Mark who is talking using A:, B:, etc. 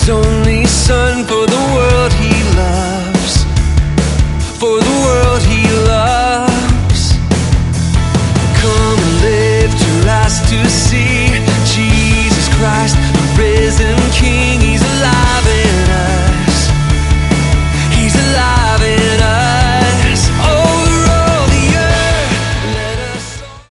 A: His only Son for the world He loves, for the world He loves. Come and lift your eyes to see Jesus Christ, the risen King. He's alive